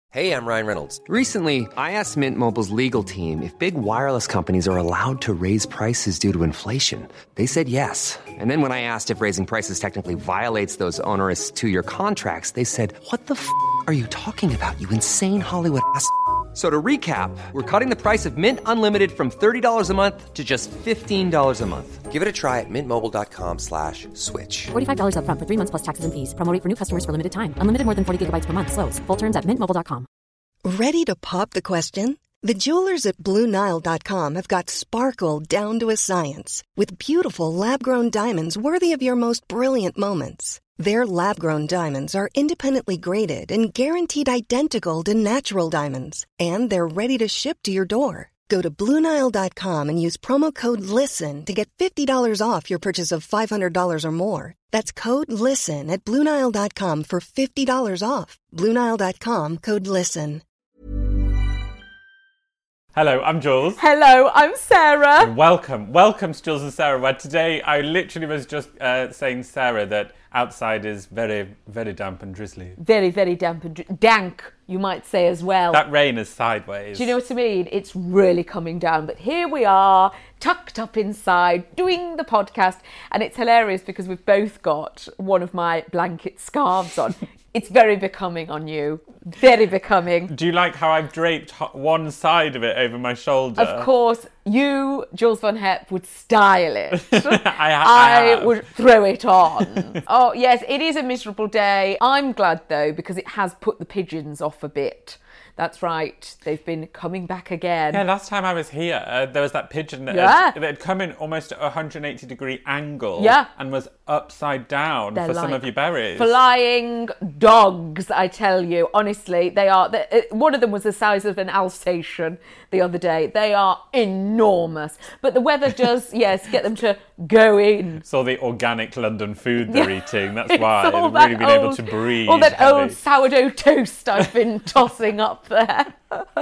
Hey, I'm Ryan Reynolds. Recently, I asked Mint Mobile's legal team if big wireless companies are allowed to raise prices due to inflation. They said yes. And then when I asked if raising prices technically violates those onerous two-year contracts, they said, "What the f*** are you talking about, you insane Hollywood ass?" So to recap, we're cutting the price of Mint Unlimited from $30 a month to just $15 a month. Give it a try at mintmobile.com/switch. $45 up front for 3 months plus taxes and fees. Promo rate for new customers for limited time. Unlimited more than 40 gigabytes per month. Slows full terms at mintmobile.com. Ready to pop the question? The jewelers at BlueNile.com have got sparkle down to a science with beautiful lab-grown diamonds worthy of your most brilliant moments. Their lab-grown diamonds are independently graded and guaranteed identical to natural diamonds, and they're ready to ship to your door. Go to BlueNile.com and use promo code LISTEN to get $50 off your purchase of $500 or more. That's code LISTEN at BlueNile.com for $50 off. BlueNile.com, code LISTEN. Hello, I'm Jules. Hello, I'm Sarah. And welcome to Jules and Sarah, where today I literally was just saying, Sarah, that outside is very, very damp and drizzly. Very, very damp and dank, you might say as well. That rain is sideways. Do you know what I mean? It's really coming down. But here we are, tucked up inside, doing the podcast. And it's hilarious because we've both got one of my blanket scarves on. It's very becoming on you. Very becoming. Do you like how I've draped one side of it over my shoulder? Of course, you, Jules Von Hepp, would style it. I would throw it on. Oh, yes, it is a miserable day. I'm glad, though, because it has put the pigeons off a bit. That's right. They've been coming back again. Yeah, last time I was here, there was that pigeon that had come in almost at a 180-degree angle and was upside down for some of your berries. Flying dogs, I tell you. Honestly, they are. One of them was the size of an Alsatian the other day. They are enormous. But the weather does, get them to go in. It's all the organic London food they're eating. That's why they've really been able to breathe. All that old sourdough toast I've been tossing up there.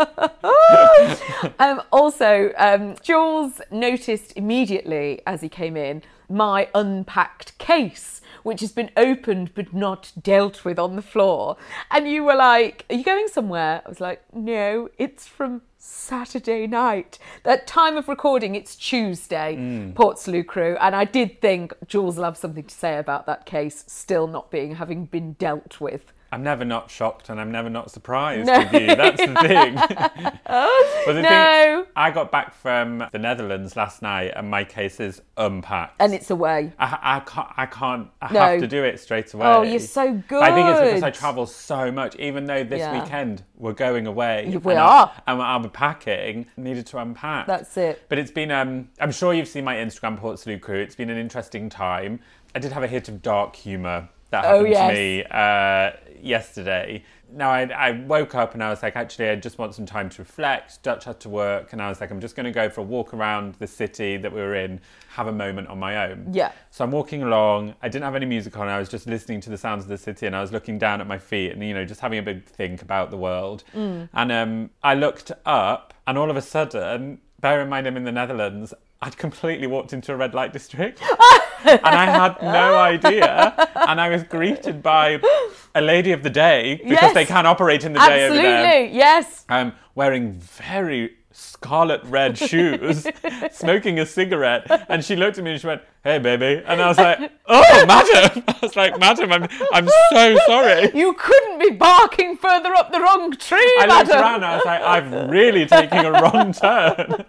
Jules noticed immediately as he came in my unpacked case, which has been opened but not dealt with, on the floor. And you were like, "Are you going somewhere?" I was like, "No, it's from Saturday night." At time of recording, it's Tuesday, Portslade Crew, and I did think Jules will have something to say about that case still not having been dealt with. I'm never not shocked and I'm never not surprised with you. That's the thing. But the thing, I got back from the Netherlands last night and my case is unpacked. And it's away. I can't. I have to do it straight away. Oh, you're so good. I think it's because I travel so much, even though this weekend we're going away. We are. And I'll be packing. Needed to unpack. That's it. But it's been, I'm sure you've seen my Instagram, Portslade Crew. It's been an interesting time. I did have a hit of dark humour that happened to me yesterday. Now, I woke up and I was like, actually, I just want some time to reflect. Dutch had to work and I was like, I'm just going to go for a walk around the city that we were in, have a moment on my own. Yeah. So I'm walking along. I didn't have any music on. I was just listening to the sounds of the city and I was looking down at my feet and, just having a big think about the world. And I looked up and all of a sudden, bear in mind I'm in the Netherlands, I'd completely walked into a red light district and I had no idea. And I was greeted by a lady of the day because they can't operate in the day over there. Absolutely, yes. Wearing very scarlet red shoes, smoking a cigarette. And she looked at me and she went, "Hey, baby." And I was like, "Oh, madam." I was like, "Madam, I'm so sorry." You couldn't be barking further up the wrong tree, I madam. looked around and I was like, "I've really taken a wrong turn."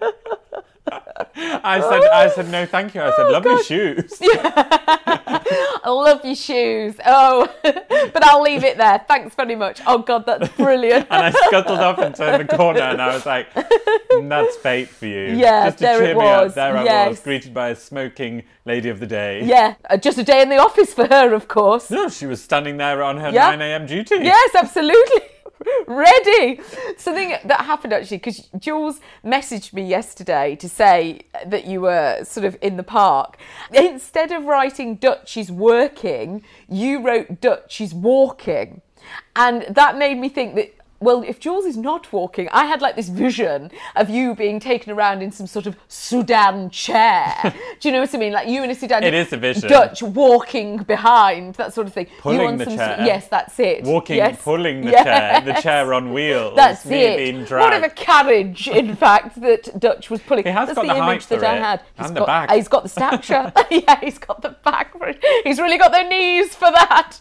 I said, "No, thank you." I said, "Lovely shoes." I love your shoes. Oh, but I'll leave it there. Thanks very much. Oh, God, that's brilliant. And I scuttled up and turned the corner and I was like, "That's fate for you." Yeah, just to there cheer it me up. was. There I Yes. was, greeted by a smoking lady of the day. Yeah, just a day in the office for her, of course. No, she was standing there on her 9 a.m. duty. Yes, absolutely. Ready. Something that happened actually, because Jules messaged me yesterday to say that you were sort of in the park. Instead of writing Dutch is working, you wrote Dutch is walking. And that made me think that well, if Jules is not walking, I had like this vision of you being taken around in some sort of Sudan chair. Do you know what I mean? Like you in a Sudan. It is a vision. Dutch walking behind, that sort of thing. Pulling you want the some chair. Yes, that's it. Walking, yes. pulling the Yes. chair on wheels. That's me it. being More dragged. of a carriage, in fact, that Dutch was pulling. He has That's got the the image height that for I it, had. and the back. He's got the stature. Yeah, he's got the back for it. He's really got the knees for that.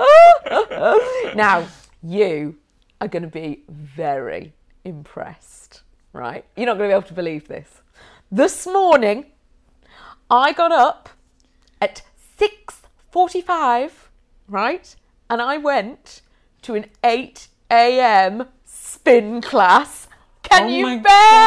Now, you are going to be very impressed, right? You're not going to be able to believe this. This morning, I got up at 6:45, right? And I went to an 8 a.m. spin class. Can you bear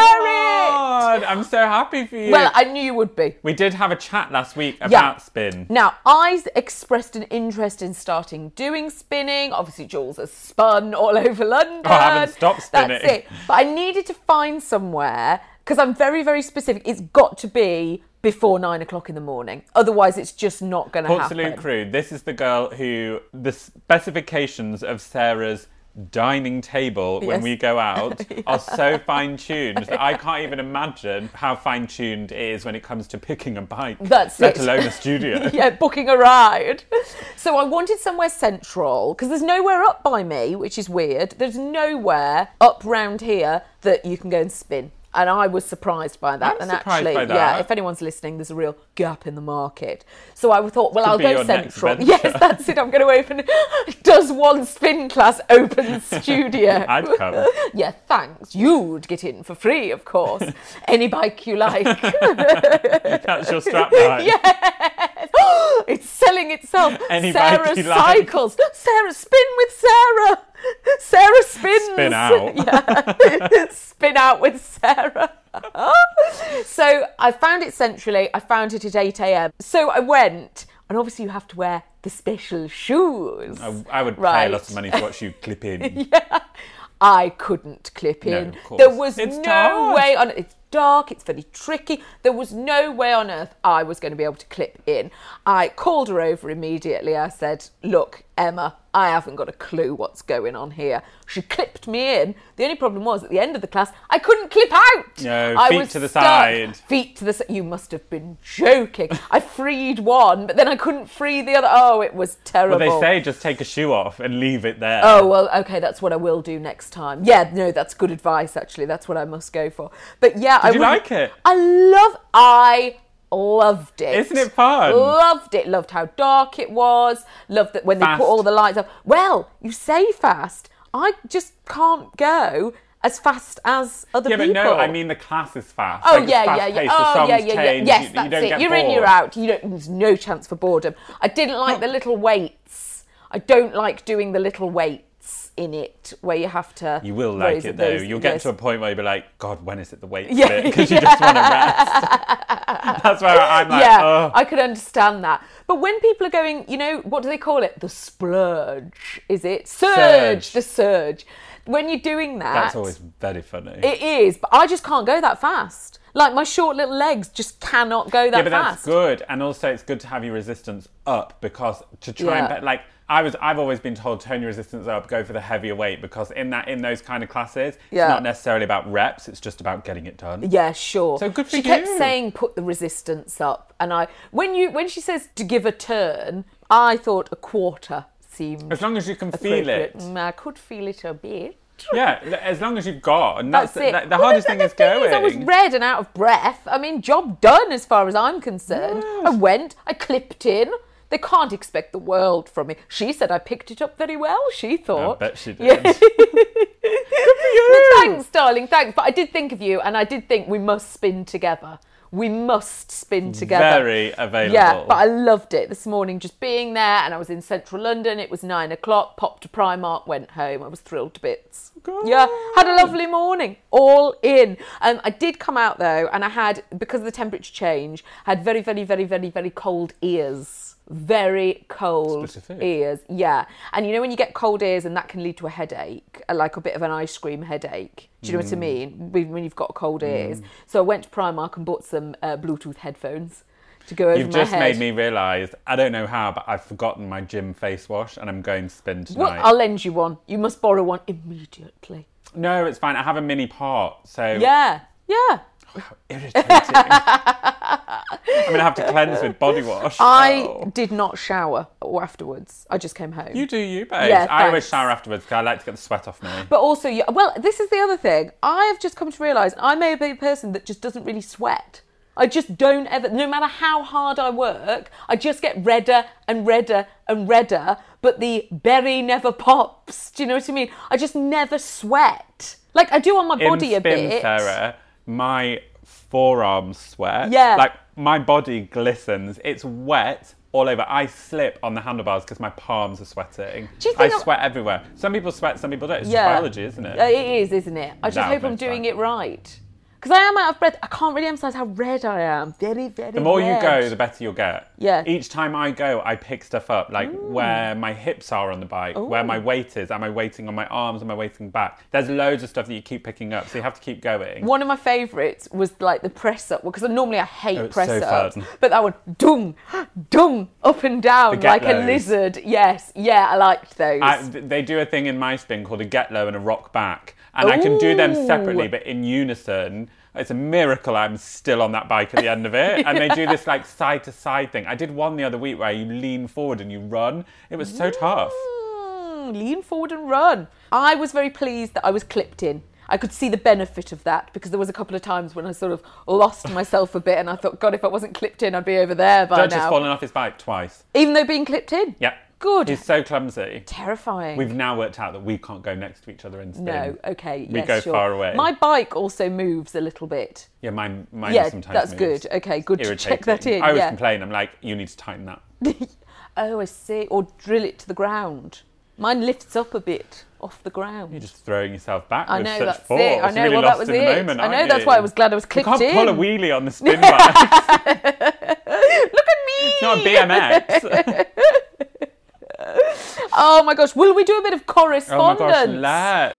God, I'm so happy for you. it? Well, I knew you would be. We did have a chat last week about spin. Now, I expressed an interest in starting doing spinning. Obviously, Jules has spun all over London. Oh, I haven't stopped spinning. That's it. But I needed to find somewhere, because I'm very, very specific. It's got to be before 9 o'clock in the morning. Otherwise, it's just not going to Port happen. Salut Crew, this is the girl who, the specifications of Sarah's dining table when Yes. we go out are so fine-tuned that I can't even imagine how fine-tuned it is when it comes to picking a bike, That's let it. alone a studio. Yeah, booking a ride. So I wanted somewhere central, because there's nowhere up by me, which is weird. There's nowhere up round here that you can go and spin. And I was surprised by that. I'm and surprised actually, by that. yeah, if anyone's listening, there's a real gap in the market. So I thought, well, Could I'll be go your next central. venture. Yes, that's it. I'm going to open. Does one spin class open studio? I'd come. Yeah, thanks. You'd get in for free, of course. Any bike you like. That's your strapline. Yes. It's selling itself. Any bike Sarah you like. cycles. Sarah, spin with Sarah. Sarah spins. Spin out. Yeah. Spin out with Sarah. So I found it centrally. I found it at 8 a.m. So I went, and obviously you have to wear the special shoes. I would pay Right. a lot of money to watch you clip in. I couldn't clip No, in. of course. There was It's no hard. way on it's dark, it's very tricky. There was no way on earth I was going to be able to clip in. I called her over immediately. I said, look, Emma, I haven't got a clue what's going on here. She clipped me in. The only problem was at the end of the class, I couldn't clip out. No, I feet was to the stuck. side. Feet to the side. You must have been joking. I freed one, but then I couldn't free the other. Oh, it was terrible. Well, they say just take a shoe off and leave it there. Oh, well, okay, that's what I will do next time. Yeah, no, that's good advice, actually. That's what I must go for. But yeah, Did you like it? I loved it. Isn't it fun? Loved it. Loved how dark it was. Loved that when they Fast. put all the lights up. Well, you say fast. I just can't go as fast as other Yeah, but people. no, I mean the class is fast. Oh, Like, it's yeah. fast-paced, the Oh, songs yeah. change, Yes, you that's don't it. get You're in, bored. you're out. There's no chance for boredom. I didn't like the little weights. I don't like doing the little weights in it where you have to. You will what like is it though. those- You'll get yes. to a point where you'll be like, God, when is it the weight Yeah, bit? Because you just want to rest. That's where I'm like, yeah, oh. I could understand that. But when people are going, what do they call it? The splurge, is it? Surge. The surge. When you're doing that. That's always very funny. It is, but I just can't go that fast. Like my short little legs just cannot go that yeah, but fast. that's good. And also it's good to have your resistance up because to try Yeah. and, I've always been told turn your resistance up, go for the heavier weight because in those kind of classes, Yeah. it's not necessarily about reps, it's just about getting it done. Yeah, sure. So good for she kept you. saying put the resistance up, and when she says to give a turn, I thought a quarter seemed As long as you can feel appropriate. it. I could feel it a bit. Yeah, as long as you've got, and That's that's, it. the hardest thing is going. I was red and out of breath. I mean, job done as far as I'm concerned. I went, I clipped in. They can't expect the world from me. She said I picked it up very well, she thought. I bet she did. Yeah. But thanks, darling, thanks. But I did think of you, and I did think we must spin together. We must spin together. Very available. Yeah, but I loved it this morning, just being there, and I was in central London. It was 9 o'clock, popped to Primark, went home. I was thrilled to bits. God. Yeah, had a lovely morning, all in. I did come out though, and I had, because of the temperature change, had very, very, very, very, very cold ears. Very cold Specific. ears, yeah. And when you get cold ears, and that can lead to a headache, like a bit of an ice cream headache. Do you know what I mean? When you've got cold ears. So I went to Primark and bought some Bluetooth headphones to go over You've my just head. made me realise, I don't know how, but I've forgotten my gym face wash and I'm going to spin tonight. Well, I'll lend you one. You must borrow one immediately. No, it's fine. I have a mini pot, so... Yeah. Irritating. I'm going to have to cleanse with body wash. I did not shower or afterwards. I just came home. You do you, babe. Yeah, I always thanks. shower afterwards because I like to get the sweat off me. But also, well, this is the other thing. I have just come to realise I may be a person that just doesn't really sweat. I just don't ever, no matter how hard I work, I just get redder and redder and redder, but the berry never pops. Do you know what I mean? I just never sweat. Like, I do on my body In a spin, bit. Sarah, my forearms sweat. Yeah. Like, my body glistens. It's wet all over. I slip on the handlebars because my palms are sweating. Do you I think sweat everywhere. Some people sweat, some people don't. It's Yeah. just biology, isn't it? It is, isn't it? I just No, hope I'm it's doing fine. it right. Because I am out of breath. I can't really emphasise how red I am. Very, very red. The more you go, the better you'll get. Yeah. Each time I go, I pick stuff up, like where my hips are on the bike, where my weight is. Am I weighting on my arms? Am I weighting back? There's loads of stuff that you keep picking up, so you have to keep going. One of my favourites was like the press up, because normally I hate Oh, it's press so ups, fun. but that would dung, dung, up and down The like get a lows. lizard. Yes, yeah, I liked those. They do a thing in my spin called a get low and a rock back, and I can do them Ooh. separately, but in unison. It's a miracle I'm still on that bike at the end of it. And they do this like side to side thing. I did one the other week where you lean forward and you run. It was so tough. Lean forward and run. I was very pleased that I was clipped in. I could see the benefit of that, because there was a couple of times when I sort of lost myself a bit, and I thought, God, if I wasn't clipped in, I'd be over there by Dutch now. has fallen off his bike twice. Even though being clipped in? Yep. Good. He's so clumsy. Terrifying. We've now worked out that we can't go next to each other in spin. No, okay, We yes, go sure. far away. My bike also moves a little bit. Yeah, mine Yeah, sometimes that's moves. good. Okay, good to check Irritating. that in, I always yeah. complain. I'm like, you need to tighten that. Oh, I see. Or drill it to the ground. Mine lifts up a bit off the ground. You're just throwing yourself back I with know, such that's force. it. I know, You're really well, that lost was in the it. moment, I know, aren't that's you? why I was glad I was clipped You can't in. pull a wheelie on the spin bike. Look at me! It's not BMX. Oh my gosh, will we do a bit of Oh my correspondence? gosh,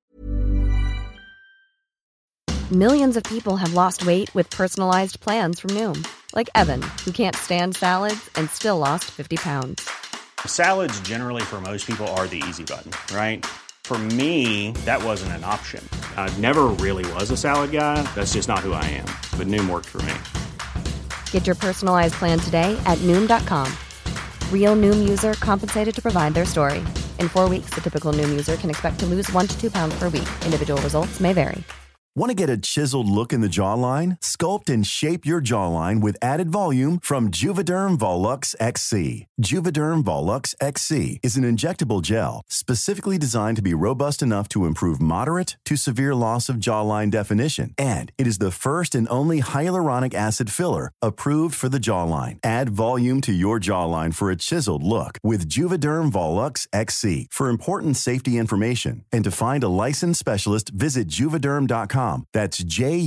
let. Millions of people have lost weight with personalized plans from Noom. Like Evan, who can't stand salads and still lost 50 pounds. Salads generally for most people are the easy button, right? For me, that wasn't an option. I never really was a salad guy. That's just not who I am. But Noom worked for me. Get your personalized plan today at Noom.com. Real Noom user compensated to provide their story. In 4 weeks, the typical Noom user can expect to lose 1 to 2 pounds per week. Individual results may vary. Want to get a chiseled look in the jawline? Sculpt and shape your jawline with added volume from Juvederm Volux XC. Juvederm Volux XC is an injectable gel specifically designed to be robust enough to improve moderate to severe loss of jawline definition. And it is the first and only hyaluronic acid filler approved for the jawline. Add volume to your jawline for a chiseled look with Juvederm Volux XC. For important safety information and to find a licensed specialist, visit Juvederm.com. That's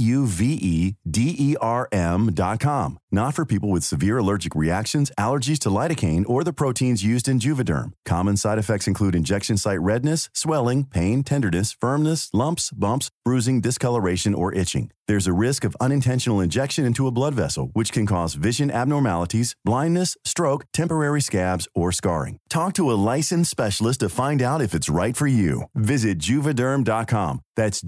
Juvederm.com. Not for people with severe allergic reactions, allergies to lidocaine, or the proteins used in Juvederm. Common side effects include injection site redness, swelling, pain, tenderness, firmness, lumps, bumps, bruising, discoloration, or itching. There's a risk of unintentional injection into a blood vessel, which can cause vision abnormalities, blindness, stroke, temporary scabs, or scarring. Talk to a licensed specialist to find out if it's right for you. Visit Juvederm.com. That's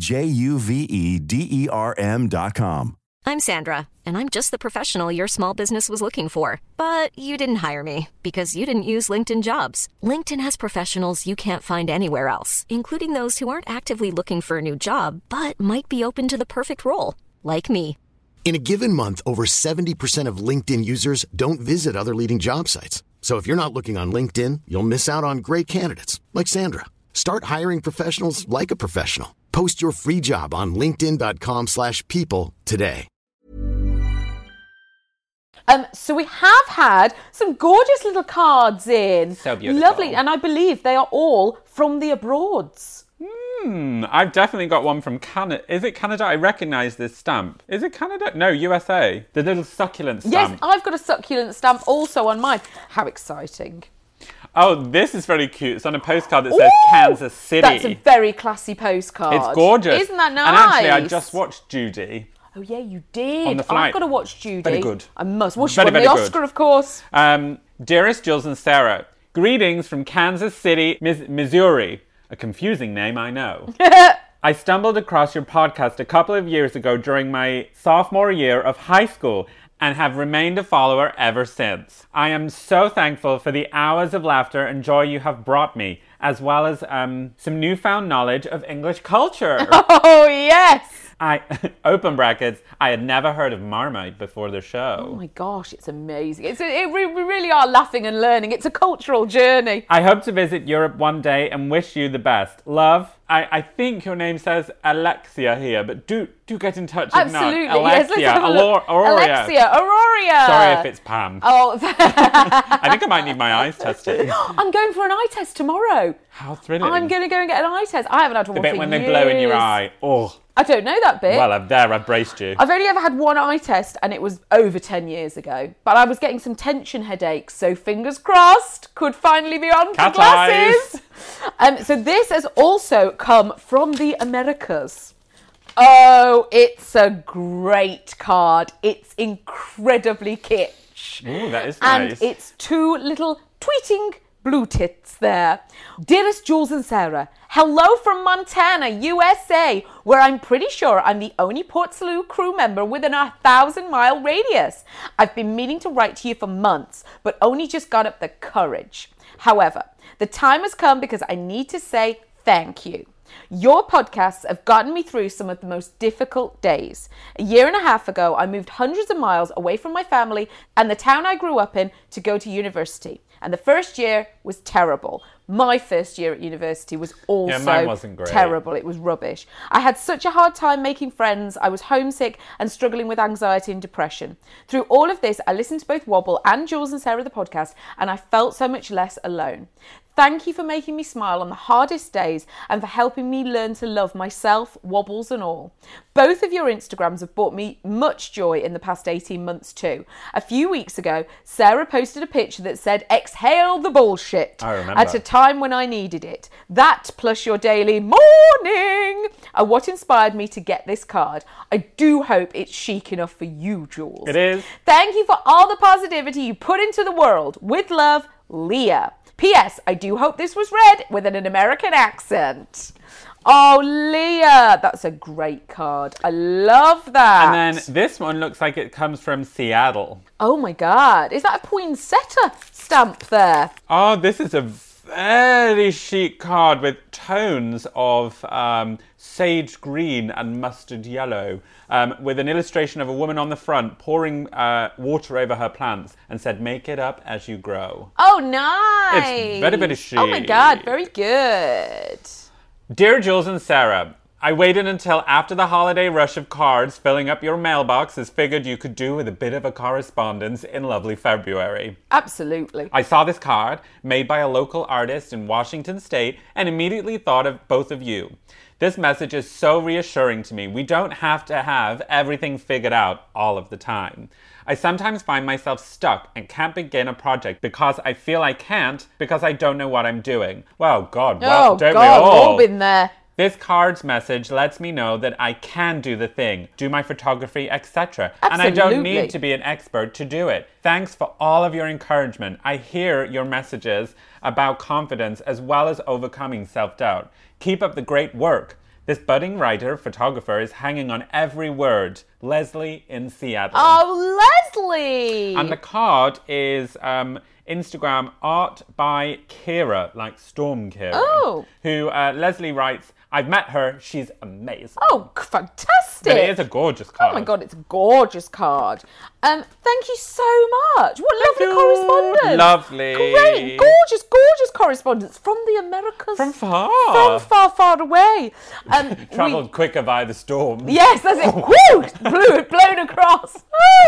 Juvederm.com. I'm Sandra, and I'm just the professional your small business was looking for. But you didn't hire me because you didn't use LinkedIn Jobs. LinkedIn has professionals you can't find anywhere else, including those who aren't actively looking for a new job, but might be open to the perfect role, like me. In a given month, over 70% of LinkedIn users don't visit other leading job sites. So if you're not looking on LinkedIn, you'll miss out on great candidates like Sandra. Start hiring professionals like a professional. Post your free job on linkedin.com/people today. So we have had some gorgeous little cards in. So beautiful. Lovely, and I believe they are all from the abroads. I've definitely got one from Canada. Is it Canada? I recognise this stamp. Is it Canada? No, USA. The little succulent stamp. Yes, I've got a succulent stamp also on mine. How exciting. Oh, this is very cute. It's on a postcard that says Kansas City. That's a very classy postcard. It's gorgeous. Isn't that nice? And actually, I just watched Judy. Oh, yeah, you did. On the flight. I've got to watch Judy. Very good. I must. Well, she Very, won the very good. Oscar, of course. Dearest Jules and Sarah, greetings from Kansas City, Missouri. A confusing name, I know. I stumbled across your podcast a couple of years ago during my sophomore year of high school and have remained a follower ever since. I am so thankful for the hours of laughter and joy you have brought me, as well as some newfound knowledge of English culture. Oh, yes. Open brackets, I had never heard of Marmite before the show. Oh my gosh, it's amazing. We really are laughing and learning. It's a cultural journey. I hope to visit Europe one day and wish you the best. Love. I think your name says Alexia here, but do get in touch if Absolutely. not. Alexia, yes, Alexia, Auroria. Sorry if it's Pam. Oh, I think I might need my eyes tested. I'm going for an eye test tomorrow. How thrilling. I'm going to go and get an eye test. I haven't had one the for years. bit when they blow in your eye. Oh. I don't know that bit. Well, I've braced you. I've only ever had one eye test and it was over 10 years ago. But I was getting some tension headaches, so fingers crossed, could finally be on for glasses. So this has also come from the Americas. Oh, it's a great card. It's incredibly kitsch. Ooh, that is nice. And it's two little tweeting blue tits there. Dearest Jules and Sarah, hello from Montana, USA, where I'm pretty sure I'm the only Port Salut crew member within a 1,000-mile radius. I've been meaning to write to you for months, but only just got up the courage. However, the time has come because I need to say thank you. Your podcasts have gotten me through some of the most difficult days. A year and a half ago, I moved hundreds of miles away from my family and the town I grew up in to go to university. And the first year was terrible. My first year at university was also mine wasn't great. Terrible. It was rubbish. I had such a hard time making friends. I was homesick and struggling with anxiety and depression. Through all of this, I listened to both Wobble and Jules and Sarah the podcast, and I felt so much less alone. Thank you for making me smile on the hardest days and for helping me learn to love myself, wobbles and all. Both of your Instagrams have brought me much joy in the past 18 months too. A few weeks ago, Sarah posted a picture that said, "Exhale the bullshit," I remember. at a time when I needed it. That plus your daily morning are what inspired me to get this card. I do hope it's chic enough for you, Jules. It is. Thank you for all the positivity you put into the world. With love, Leah. P.S. I do hope this was read with an American accent. Oh, Leah, that's a great card. I love that. And then this one looks like it comes from Seattle. Oh my God, is that a poinsettia stamp there? Oh, this is a very chic card with tones of sage green and mustard yellow, with an illustration of a woman on the front pouring water over her plants and said, "Make it up as you grow." Oh, nice. It's very, very chic. Oh my God, very good. Dear Jules and Sarah, I waited until after the holiday rush of cards filling up your mailbox as figured you could do with a bit of a correspondence in lovely February. Absolutely. I saw this card made by a local artist in Washington State and immediately thought of both of you. This message is so reassuring to me. We don't have to have everything figured out all of the time. I sometimes find myself stuck and can't begin a project because I feel I can't because I don't know what I'm doing. Well, God, well, don't we all? We've all been there. This card's message lets me know that I can do the thing, do my photography, etc. And I don't need to be an expert to do it. Thanks for all of your encouragement. I hear your messages about confidence as well as overcoming self-doubt. Keep up the great work. This budding writer, photographer, is hanging on every word. Leslie in Seattle. Oh, Leslie! And the card is Instagram art by Kira, like Storm Kira. Oh. Who Leslie writes, I've met her, she's amazing. Oh, fantastic. But it is a gorgeous card. Oh my God, it's a gorgeous card. Thank you so much. What lovely correspondence. Lovely. Great, gorgeous, gorgeous correspondence from the Americas. From far. From far, far away. Travelled quicker by the storm. Yes, that's it. Woo! Blown across.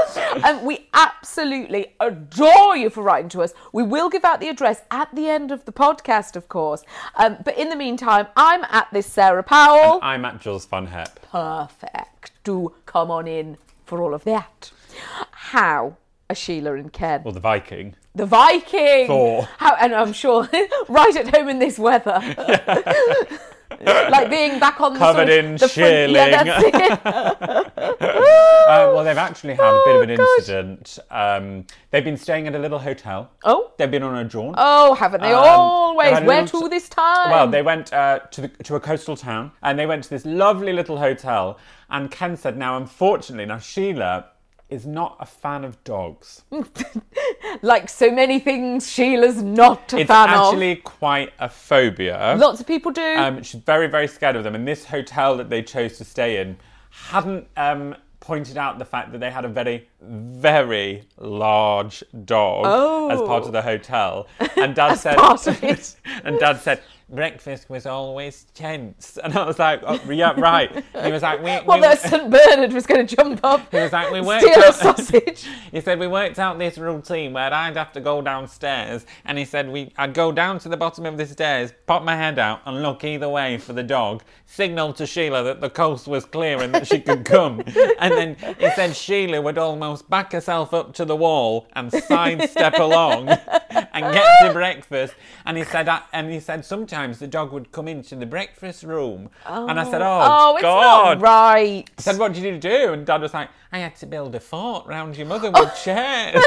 We absolutely adore you for writing to us. We will give out the address at the end of the podcast, of course. But in the meantime, I'm at this Sarah Powell. And I'm at Jules Funhep. Perfect. Do come on in for all of that. How are Sheila and Ken? Well, the Viking. The Viking! Thor. And I'm sure right at home in this weather. Like being back on covered the in front. shearling. Yeah, that's it. Well, they've actually had a bit of an God. incident. They've been staying at a little hotel. Oh. They've been on a jaunt. Oh, haven't they They've always? had a Where little to this time? Well, they went to a coastal town, and they went to this lovely little hotel. And Ken said, now, unfortunately, Sheila is not a fan of dogs. Like so many things, Sheila's not a It's fan actually quite a phobia. Lots of people do. She's very, very scared of them. And this hotel that they chose to stay in hadn't pointed out the fact that they had a very, very large dog as part of the hotel. And Dad said, part of it. And Dad said, breakfast was always tense. And I was like, oh, yeah, right. And he was like, that St. Bernard was going to jump up, he was like, we worked steal a out, sausage. He said, we worked out this routine where I'd have to go downstairs. And he said, I'd go down to the bottom of the stairs, pop my head out and look either way for the dog, signal to Sheila that the coast was clear and that she could come. And then he said Sheila would almost back herself up to the wall and sidestep along and get to breakfast. And he said sometimes the dog would come into the breakfast room. And I said, Oh, it's God. not right. I said, what did you do? And Dad was like, I had to build a fort round your mother with chairs.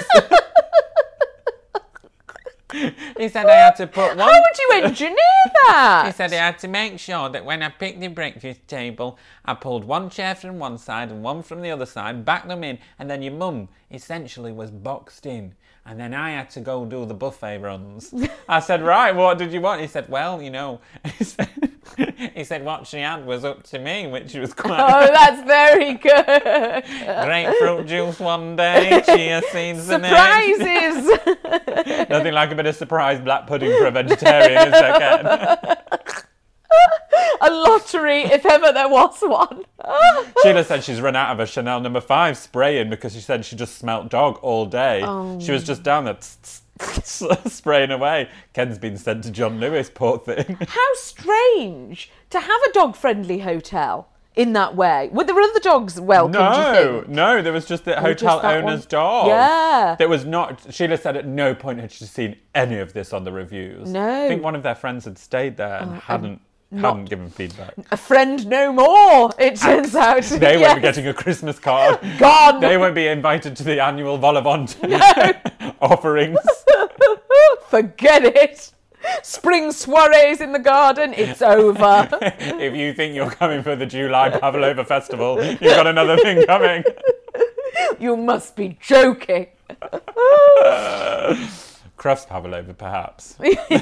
He said I had to put one... How would you engineer that? He said I had to make sure that when I picked the breakfast table, I pulled one chair from one side and one from the other side, backed them in, and then your mum essentially was boxed in. And then I had to go do the buffet runs. I said, right, what did you want? He said, well, you know, he said what she had was up to me, which was quite... Oh, that's very good. Grapefruit juice one day, chia seeds the next. Surprises! Nothing like a bit of surprise black pudding for a vegetarian, is there, Ken? A lottery, if ever there was one. Sheila said she's run out of her Chanel No. 5 spraying because she said she just smelt dog all day. She was just down there spraying away. Ken's been sent to John Lewis, poor thing. How strange to have a dog-friendly hotel in that way. Were there other dogs welcome, do you think? No, there was just the hotel that owner's one? dog. Yeah. There was not... Sheila said at no point had she seen any of this on the reviews. No. I think one of their friends had stayed there and hadn't given feedback. A friend no more, it turns out. They won't be getting a Christmas card. Gone. They won't be invited to the annual Vol-au-Vent offerings. Forget it. Spring soirees in the garden, it's over. If you think you're coming for the July Pavlova Festival, you've got another thing coming. You must be joking. Crufts Pavlova, perhaps.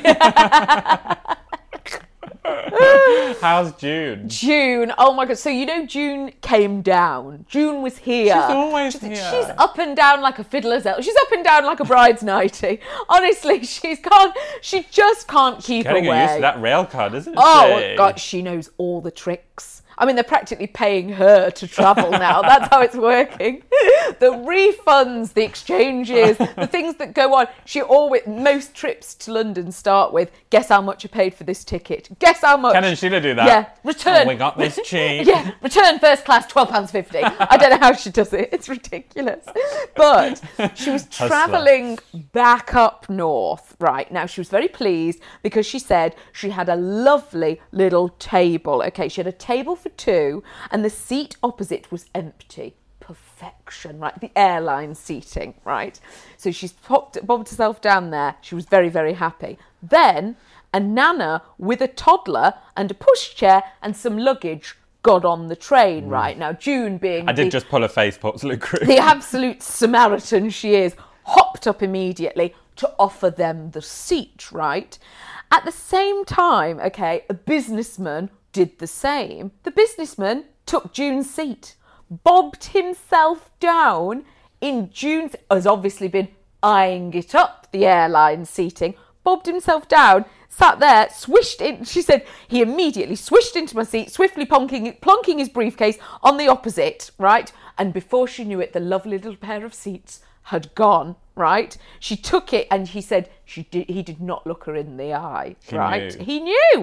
How's June? June, oh my God. So you know June came down. June was here. She's always here. She's up and down like a fiddler's elf. She's up and down like a bride's nightie. Honestly, she just can't keep away. Getting used to that rail card, isn't she? Oh, God, she knows all the tricks. I mean, they're practically paying her to travel now. That's how it's working. The refunds, the exchanges, the things that go on. Most trips to London start with, guess how much I paid for this ticket? Guess how much? Ken and Sheila do that. Yeah, return. Oh, we got this cheap. Yeah, return first class, £12.50. I don't know how she does it. It's ridiculous. But she was travelling back up north, right? Now, she was very pleased because she said she had a lovely little table. Okay, she had a table for two and the seat opposite was empty. Perfection, right? The airline seating, right? So she's bobbed herself down there. She was very, very happy. Then a nana with a toddler and a pushchair and some luggage got on the train, right? Now, June being... I did just pull a face, Pops Luke Crew. The absolute Samaritan she is, hopped up immediately to offer them the seat, right? At the same time, okay, a businessman did the same. The businessman took June's seat, bobbed himself down in June's... has obviously been eyeing it up, the airline seating, bobbed himself down, sat there, swished in. She said he immediately swished into my seat, swiftly plonking his briefcase on the opposite, right? And before she knew it, the lovely little pair of seats had gone, right? She took it and he said he did not look her in the eye, right? He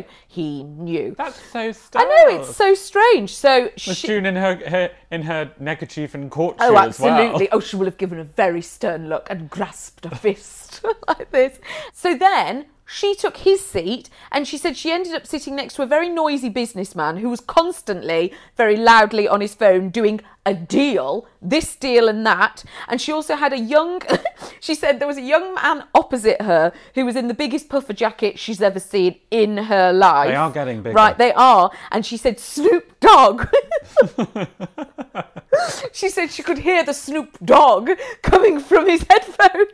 knew. That's so strange. I know, it's so strange. So was June in her neckerchief and courtship as well? Oh, absolutely. Oh, she will have given a very stern look and grasped a fist like this. So then She took his seat, and she said she ended up sitting next to a very noisy businessman who was constantly, very loudly on his phone doing a deal, this deal and that. And she also had she said there was a young man opposite her who was in the biggest puffer jacket she's ever seen in her life. They are getting bigger. Right, they are. And she said, Snoop Dogg. She said she could hear the Snoop Dogg coming from his headphones.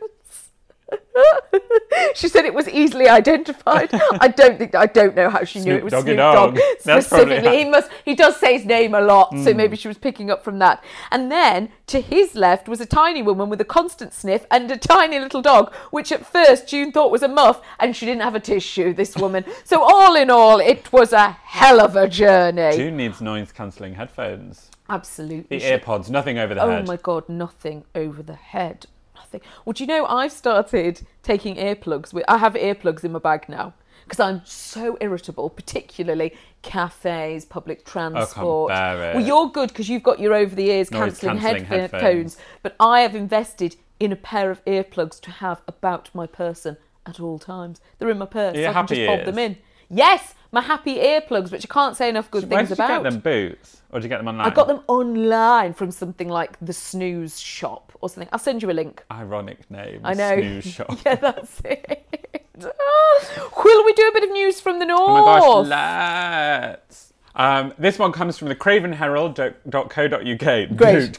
She said it was easily identified. I don't know how she knew it was Snoop Dogg specifically. He does say his name a lot, so maybe she was picking up from that. And then to his left was a tiny woman with a constant sniff and a tiny little dog, which at first June thought was a muff, and she didn't have a tissue, this woman. So all in all, it was a hell of a journey. June needs noise cancelling headphones. Absolutely. The earpods, nothing over the head. Oh my God, nothing over the head. Well, do you know, I've started taking earplugs. I have earplugs in my bag now because I'm so irritable, particularly cafes, public transport. I can't bear it. Well, you're good because you've got your over-the-ears cancelling headphones. But I have invested in a pair of earplugs to have about my person at all times. They're in my purse. Your I can happy just pop ears? them in. Yes, my happy earplugs, which I can't say enough good things about. Where did you get them, Boots? Or did you get them online? I got them online from something like the Snooze Shop or something. I'll send you a link. Ironic name. I know. Snooze Shop. Yeah, that's it. Will we do a bit of news from the north? Oh my gosh, let's. This one comes from the cravenherald.co.uk. Great.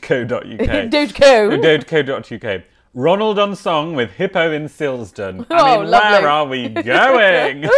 Dodeco.uk. Ronald on song with Hippo in Silsden. Lovely. Where are we going?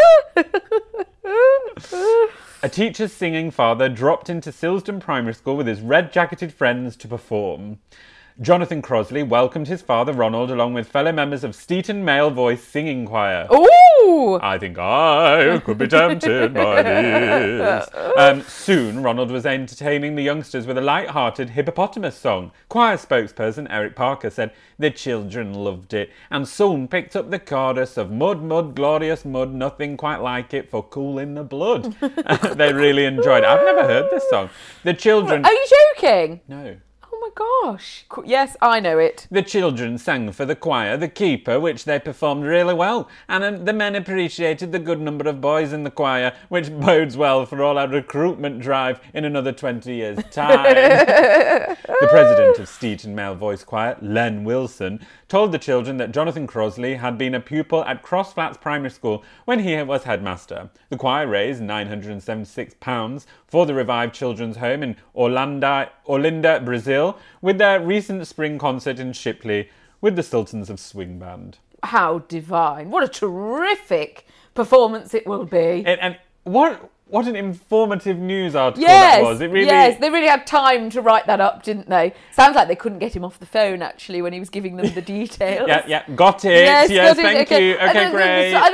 A teacher's singing father dropped into Silsden Primary School with his red-jacketed friends to perform. Jonathan Crosley welcomed his father Ronald along with fellow members of Steeton Male Voice Singing Choir. Ooh! I think I could be tempted by this. Soon, Ronald was entertaining the youngsters with a light-hearted hippopotamus song. Choir spokesperson Eric Parker said the children loved it and soon picked up the chorus of mud, mud, glorious mud, nothing quite like it for cooling the blood. They really enjoyed it. I've never heard this song. The children... Are you joking? No. Oh my gosh. Yes, I know it. The children sang for the choir, The Keeper, which they performed really well, and the men appreciated the good number of boys in the choir, which bodes well for all our recruitment drive in another 20 years' time. The president of Steeton Male Voice Choir, Len Wilson, told the children that Jonathan Crosley had been a pupil at Cross Flats Primary School when he was headmaster. The choir raised £976 for the revived children's home in Olinda, Brazil, with their recent spring concert in Shipley with the Sultans of Swing Band. How divine. What a terrific performance it will be. And what an informative news article that was. It really... Yes, they really had time to write that up, didn't they? Sounds like they couldn't get him off the phone, actually, when he was giving them the details. Yeah, got it. Yes, thank you. Okay, great. And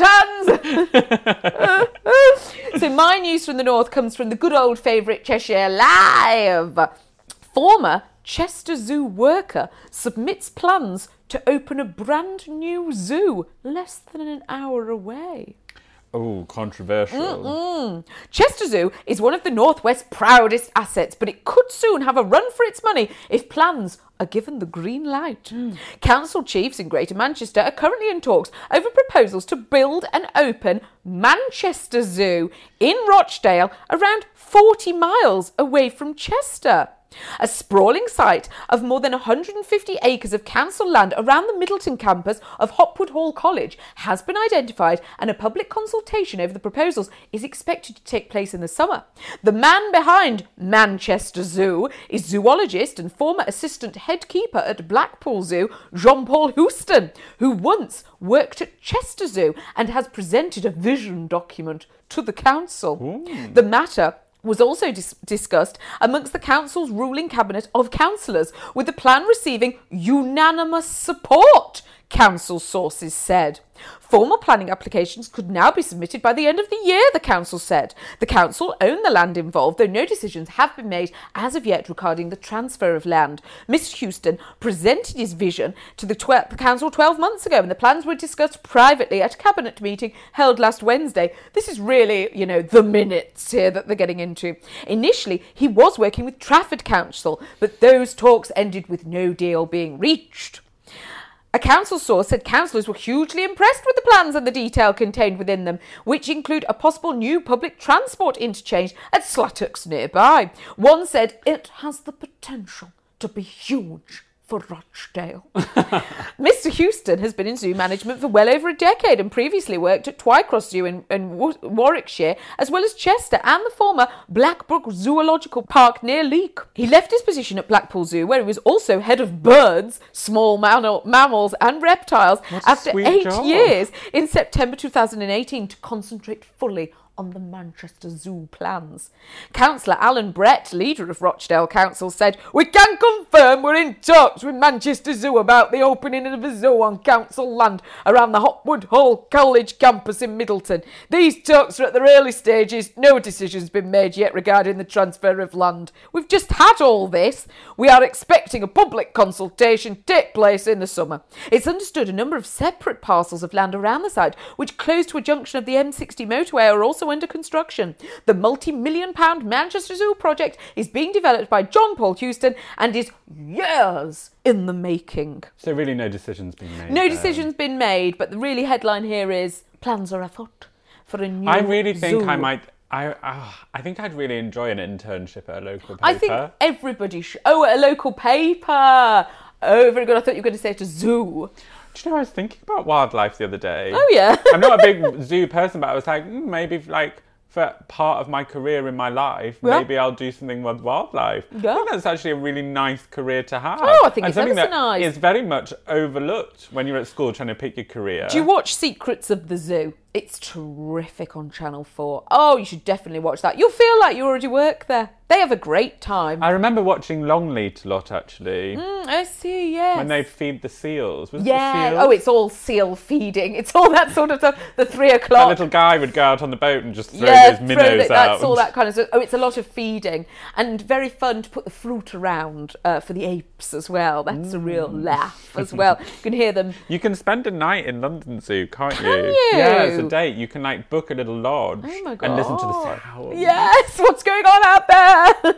the Sultans! So my news from the north comes from the good old favourite Cheshire Live. Former Chester Zoo worker submits plans to open a brand new zoo less than an hour away. Oh, controversial. Chester Zoo is one of the North West's proudest assets, but it could soon have a run for its money if plans are given the green light. Council chiefs in Greater Manchester are currently in talks over proposals to build and open Manchester Zoo in Rochdale, around 40 miles away from Chester. A sprawling site of more than 150 acres of council land around the Middleton campus of Hopwood Hall College has been identified, and a public consultation over the proposals is expected to take place in the summer. The man behind Manchester Zoo is zoologist and former assistant head keeper at Blackpool Zoo, Jean-Paul Houston, who once worked at Chester Zoo and has presented a vision document to the council. The matter was also discussed amongst the council's ruling cabinet of councillors, with the plan receiving unanimous support, council sources said. Formal planning applications could now be submitted by the end of the year, the council said. The council own the land involved, though no decisions have been made as of yet regarding the transfer of land. Mr Houston presented his vision to the council 12 months ago, and the plans were discussed privately at a cabinet meeting held last Wednesday. This is really, the minutes here that they're getting into. Initially, he was working with Trafford Council, but those talks ended with no deal being reached. A council source said councillors were hugely impressed with the plans and the detail contained within them, which include a possible new public transport interchange at Slattox nearby. One said it has the potential to be huge for Rochdale. Mr. Houston has been in zoo management for well over a decade and previously worked at Twycross Zoo in Warwickshire, as well as Chester and the former Blackbrook Zoological Park near Leek. He left his position at Blackpool Zoo, where he was also head of birds, small mammals and reptiles, after 8 years in September 2018 to concentrate fully on the Manchester Zoo plans. Councillor Alan Brett, leader of Rochdale Council, said, "We can confirm we're in talks with Manchester Zoo about the opening of a zoo on council land around the Hopwood Hall College campus in Middleton. These talks are at the early stages. No decision's been made yet regarding the transfer of land. We've just had all this. We are expecting a public consultation to take place in the summer." It's understood a number of separate parcels of land around the site, which close to a junction of the M60 motorway, are also under construction. The multi-million-pound Manchester Zoo project is being developed by John Paul Houston and is years in the making. So really no decision's been made. No decision's been made, but the really headline here is plans are afoot for a new I really think zoo. I might... I think I'd really enjoy an internship at a local paper. I think everybody should. Oh, at a local paper. Oh, very good. I thought you were going to say at a zoo. Do you know, I was thinking about wildlife the other day. Oh, yeah. I'm not a big zoo person, but I was like, maybe like for part of my career in my life, maybe I'll do something with wildlife. Yeah. I think that's actually a really nice career to have. Oh, I think it's something ever so that nice. is very much overlooked when you're at school trying to pick your career. Do you watch Secrets of the Zoo? It's terrific on Channel 4. Oh, you should definitely watch that. You'll feel like you already work there. They have a great time. I remember watching Longleat a lot, actually. I see, yes. When they feed the seals. Was it yeah. the seals? Oh, it's all seal feeding. It's all that sort of stuff. The 3 o'clock. That little guy would go out on the boat and just throw those minnows out. That's all that kind of stuff. Oh, it's a lot of feeding. And very fun to put the fruit around for the apes as well. That's a real laugh as well. You can hear them. You can spend a night in London Zoo, can't you? Can you? Yeah, it's a date. You can like book a little lodge and listen to the sounds. Yes, what's going on out there?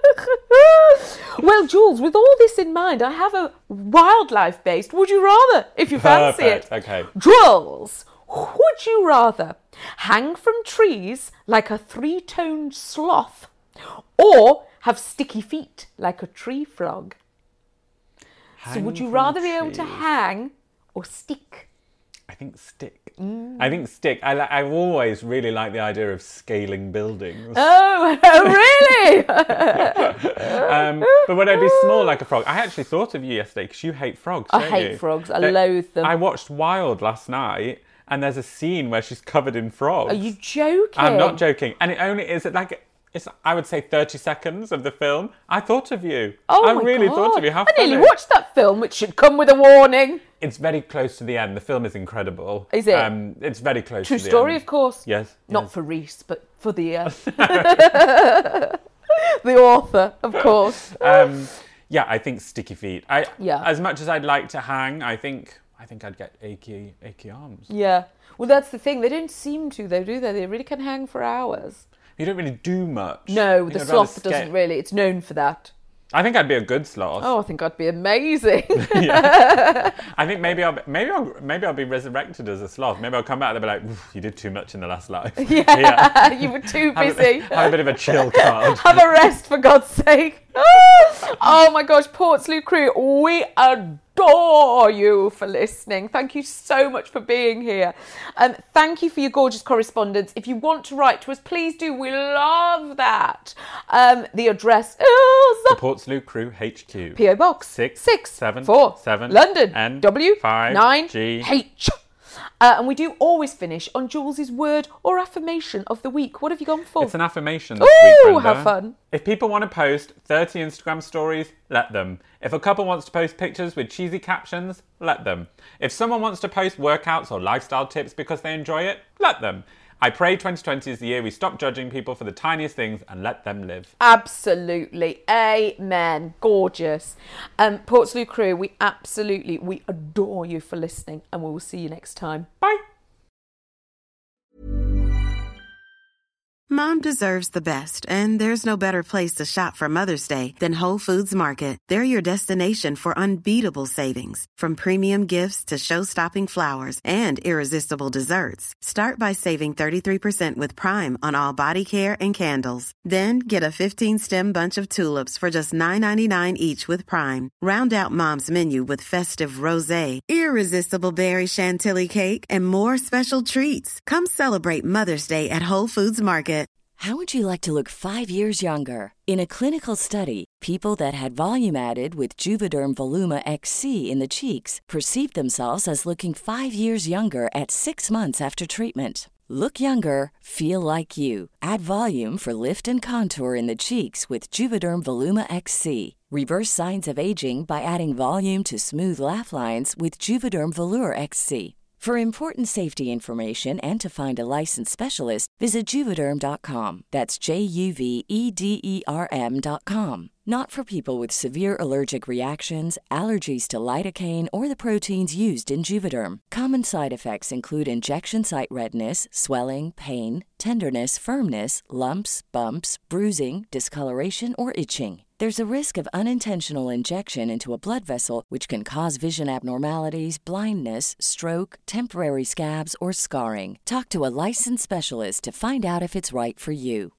Well, Jules, with all this in mind, I have a wildlife-based would you rather, if you fancy it. Okay. Jules, would you rather hang from trees like a 3-toned sloth or have sticky feet like a tree frog? So would you rather be able to hang or stick? I think stick. I think stick. I've always really liked the idea of scaling buildings. Oh, really? But would I be small like a frog? I actually thought of you yesterday because you hate frogs, don't you? I hate frogs. I loathe them. I watched Wild last night and there's a scene where she's covered in frogs. Are you joking? I'm not joking. And it only is like... It's, I would say, 30 seconds of the film. I thought of you. Oh, I my really God. thought of you. How I nearly funny. watched that film, which should come with a warning. It's very close to the end. The film is incredible. Is it? It's very close True to the story, end. of course. Yes. Not for Reese, but for the the author, of course. Yeah, I think sticky feet. Yeah. As much as I'd like to hang, I think I'd get achy arms. Yeah. Well, that's the thing. They don't seem to, though, do they? They really can hang for hours. You don't really do much. No, the sloth doesn't really. It's known for that. I think I'd be a good sloth. Oh, I think I'd be amazing. I think maybe I'll be resurrected as a sloth. Maybe I'll come back and they'll be like, you did too much in the last life. Yeah. You were too busy. Have a bit of a chill card. Have a rest, for God's sake. Oh my gosh, Portslade crew, we adore you for listening. Thank you so much for being here. Thank you for your gorgeous correspondence. If you want to write to us, please do. We love that. The address is the Portslade Crew HQ. PO Box 647 London NW 5G. And we do always finish on Jules's word or affirmation of the week. What have you gone for? It's an affirmation this week, Brenda. How fun. If people want to post 30 Instagram stories, let them. If a couple wants to post pictures with cheesy captions, let them. If someone wants to post workouts or lifestyle tips because they enjoy it, let them. I pray 2020 is the year we stop judging people for the tiniest things and let them live. Absolutely. Amen. Gorgeous. Portslade crew, we adore you for listening and we will see you next time. Bye. Mom deserves the best, and there's no better place to shop for Mother's Day than Whole Foods Market. They're your destination for unbeatable savings, from premium gifts to show-stopping flowers and irresistible desserts. Start by saving 33% with Prime on all body care and candles. Then get a 15-stem bunch of tulips for just $9.99 each with Prime. Round out Mom's menu with festive rosé, irresistible berry chantilly cake, and more special treats. Come celebrate Mother's Day at Whole Foods Market. How would you like to look 5 years younger? In a clinical study, people that had volume added with Juvederm Voluma XC in the cheeks perceived themselves as looking 5 years younger at 6 months after treatment. Look younger, feel like you. Add volume for lift and contour in the cheeks with Juvederm Voluma XC. Reverse signs of aging by adding volume to smooth laugh lines with Juvederm Volure XC. For important safety information and to find a licensed specialist, visit Juvederm.com. That's JUVEDERM.com. Not for people with severe allergic reactions, allergies to lidocaine, or the proteins used in Juvederm. Common side effects include injection site redness, swelling, pain, tenderness, firmness, lumps, bumps, bruising, discoloration, or itching. There's a risk of unintentional injection into a blood vessel, which can cause vision abnormalities, blindness, stroke, temporary scabs, or scarring. Talk to a licensed specialist to find out if it's right for you.